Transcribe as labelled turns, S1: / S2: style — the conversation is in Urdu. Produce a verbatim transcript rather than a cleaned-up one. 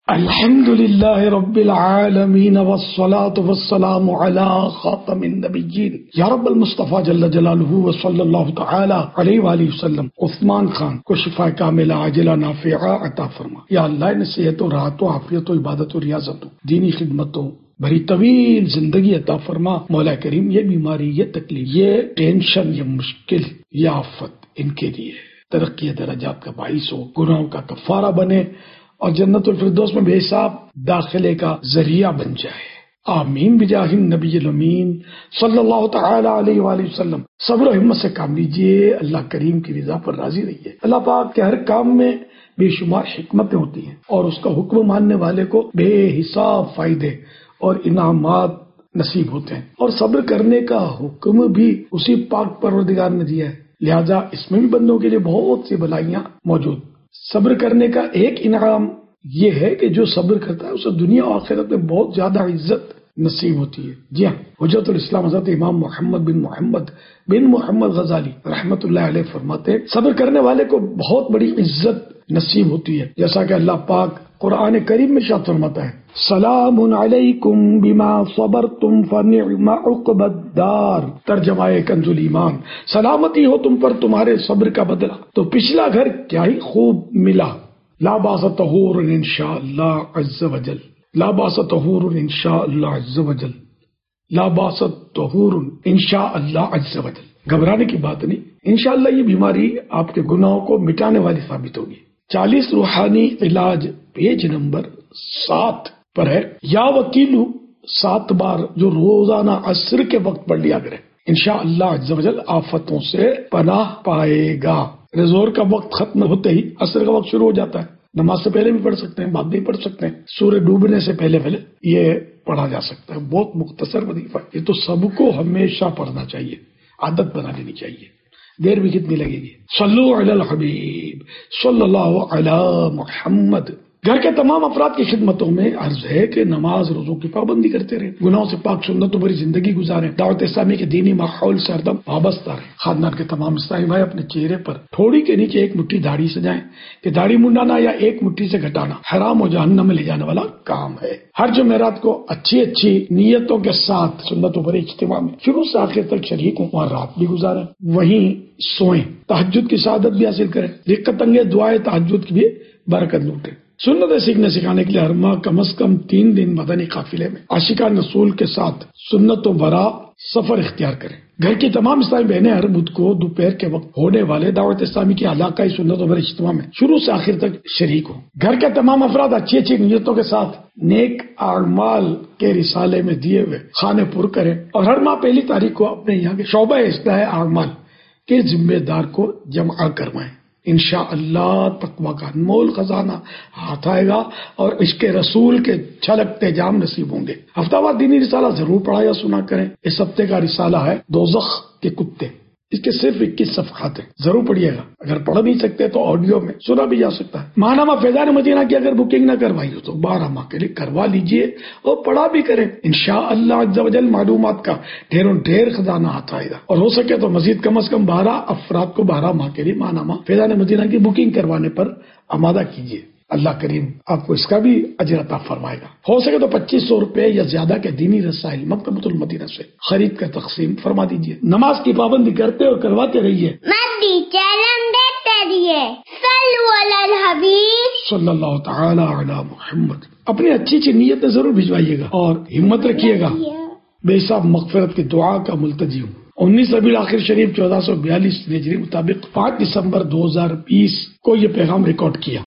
S1: الحمد للہ رب العالمین والصلاة والسلام علی خاتم النبیین یا رب المصطفیٰ جل جلالہ وصلی اللہ تعالی علیہ وآلہ وسلم۔ عثمان خان کو شفا کاملہ عاجلہ نافعہ عطا فرما۔ یا اللہ انہیں صحت و راحت و عافیت و عبادت و ریاضت و دینی خدمتوں بھری طویل زندگی عطا فرما۔ مولا کریم یہ بیماری، یہ تکلیف، یہ ٹینشن، یہ مشکل، یہ آفت ان کے لیے ترقی درجات کا باعث ہو، گناہوں کا کفارہ بنے اور جنت الفردوس میں بے حساب داخلے کا ذریعہ بن جائے۔ آمین بجاہ النبی الامین صلی اللہ تعالی علیہ وآلہ وسلم۔ صبر و ہمت سے کام لیجئے، اللہ کریم کی رضا پر راضی رہیے۔ اللہ پاک کے ہر کام میں بے شمار حکمتیں ہوتی ہیں اور اس کا حکم ماننے والے کو بے حساب فائدے اور انعامات نصیب ہوتے ہیں، اور صبر کرنے کا حکم بھی اسی پاک پروردگار نے دیا ہے، لہذا اس میں بھی بندوں کے لیے بہت سی بھلائیاں موجود۔ صبر کرنے کا ایک انعام یہ ہے کہ جو صبر کرتا ہے اسے دنیا و آخرت میں بہت زیادہ عزت نصیب ہوتی ہے۔ جی ہاں، حجت الاسلام حضرت امام محمد بن محمد بن محمد غزالی رحمۃ اللہ علیہ فرماتے ہیں صبر کرنے والے کو بہت بڑی عزت نصیب ہوتی ہے، جیسا کہ اللہ پاک قرآن کریم میں ارشاد فرماتا ہے، سلام علیکم بما صبرتم فنعم عقبی الدار۔ ترجمہ کنز ایمان، سلامتی ہو تم پر تمہارے صبر کا بدلہ، تو پچھلا گھر کیا ہی خوب ملا۔ لا باس طہور انشاء اللہ عز وجل، لا باس طہور انشاء اللہ عز وجل، لا باس طہور انشاء اللہ عز وجل۔ گھبرانے کی بات نہیں، انشاءاللہ یہ بیماری آپ کے گناہوں کو مٹانے والی ثابت ہوگی۔ چالیس روحانی علاج پیج نمبر سات پر ہے، یا وکیلو سات بار جو روزانہ عصر کے وقت پڑھ لیا کرے، انشاءاللہ عز وجل آفتوں سے پناہ پائے گا۔ زور کا وقت ختم ہوتے ہی عصر کا وقت شروع ہو جاتا ہے، نماز سے پہلے بھی پڑھ سکتے ہیں، بعد بھی پڑھ سکتے ہیں، سورج ڈوبنے سے پہلے پہلے یہ پڑھا جا سکتا ہے، بہت مختصر وظیفہ ہے، یہ تو سب کو ہمیشہ پڑھنا چاہیے، عادت بنا لینی چاہیے۔ دیر بھی کتنی لگے گی؟ صلو علی الحبیب صلی اللہ علی محمد۔ گھر کے تمام افراد کی خدمتوں میں عرض ہے کہ نماز روزوں کی پابندی کرتے رہیں، گناہوں سے پاک سنتوں بھری زندگی گزاریں، دعوت اسلامی کے دینی ماحول سے ہردم وابستہ رہیں۔ خاندان کے تمام اسلامی بھائی اپنے چہرے پر تھوڑی کے نیچے ایک مٹھی داڑھی سجائیں کہ داڑھی منڈانا یا ایک مٹھی سے گھٹانا حرام و جہنم میں لے جانے والا کام ہے۔ ہر جمعرات کو اچھی اچھی نیتوں کے ساتھ سنتوں بھرے اجتماع میں شروع سے آخر تک شریک ہوں، وہاں رات بھی گزاریں، وہیں سوئیں، تہجد کی سعادت بھی حاصل کریں، دقت انگیز دعائیں تہجد کی بھی برکت لوٹیں۔ سنت سیکھنے سکھانے کے لیے ہر ماہ کم از کم تین دن مدنی قافلے میں عاشقان رسول کے ساتھ سنتوں برا سفر اختیار کریں۔ گھر کی تمام اسلامی بہنیں ہر بدھ کو دوپہر کے وقت ہونے والے دعوت اسلامی کے علاقائی سنتوں بھرے اجتماع میں شروع سے آخر تک شریک ہوں۔ گھر کے تمام افراد اچھی اچھی نیتوں کے ساتھ نیک اعمال کے رسالے میں دیے ہوئے خانے پر کریں، اور ہر ماہ پہلی تاریخ کو اپنے یہاں کے شعبہ اصلاح اعمال کے ذمہ دار کو جمع کروائیں۔ انشاءاللہ تقویٰ کا انمول خزانہ ہاتھ آئے گا اور عشق رسول کے چھلکتے جام نصیب ہوں گے۔ ہفتہ وار دینی رسالہ ضرور پڑھا یا سنا کریں۔ اس ہفتے کا رسالہ ہے دوزخ کے کتے، اس کے صرف اکیس صفحات ہیں، ضرور پڑھیے گا۔ اگر پڑھ نہیں سکتے تو آڈیو میں سنا بھی جا سکتا ہے۔ ماہنامہ فیضان مدینہ کی اگر بکنگ نہ کروائی ہو تو بارہ ماہ کے لیے کروا لیجئے اور پڑھا بھی کریں۔ انشاءاللہ عز و جل معلومات کا ڈھیروں ڈھیر خزانہ ہاتھ آئے گا، اور ہو سکے تو مزید کم از کم بارہ افراد کو بارہ ماہ کے لیے ماہنامہ فیضان مدینہ کی بکنگ کروانے پر آمادہ کیجیے۔ اللہ کریم آپ کو اس کا بھی اجر عطا فرمائے گا۔ ہو سکے تو پچیس سو روپے یا زیادہ کے دینی رسائل مکتبۃ المدینہ سے خرید کر تقسیم فرما دیجیے۔ نماز کی پابندی کرتے اور کرواتے رہیے۔
S2: مدی چینل دیکھتے رہیے، صلو علی الحبیب
S1: صلی اللہ تعالی علی محمد۔ اپنی اچھی اچھی نیتیں ضرور بھجوائیے گا اور ہمت رکھیے گا۔ بے حساب مغفرت کی دعا کا ملتجی ہوں۔ انیس ربیع الاخر شریف چودہ سو بیالیس ہجری مطابق پانچ دسمبر دو ہزار بیس کو یہ پیغام ریکارڈ کیا۔